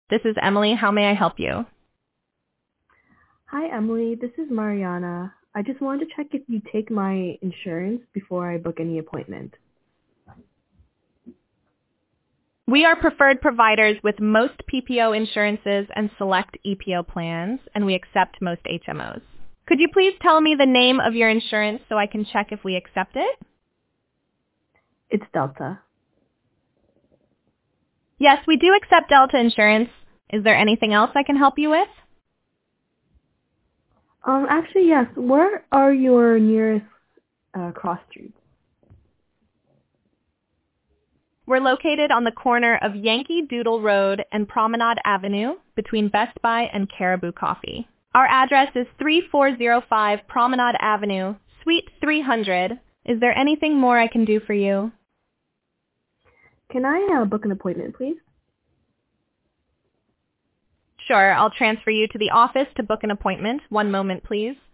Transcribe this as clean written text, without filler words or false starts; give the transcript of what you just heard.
This is Emily. How may I help you? Hi, Emily. This is Mariana. I just wanted to check if you take my insurance before I book any appointment. We are preferred providers with most PPO insurances and select EPO plans, and we accept most HMOs. Could you please tell me the name of your insurance so I can check if we accept it? It's Delta. Yes, we do accept Delta insurance. Is there anything else I can help you with? Actually, yes. Where are your nearest cross streets? We're located on the corner of Yankee Doodle Road and Promenade Avenue between Best Buy and Caribou Coffee. Our address is 3405 Promenade Avenue, Suite 300. Is there anything more I can do for you? Can I book an appointment, please? Sure, I'll transfer you to the office to book an appointment. One moment, please.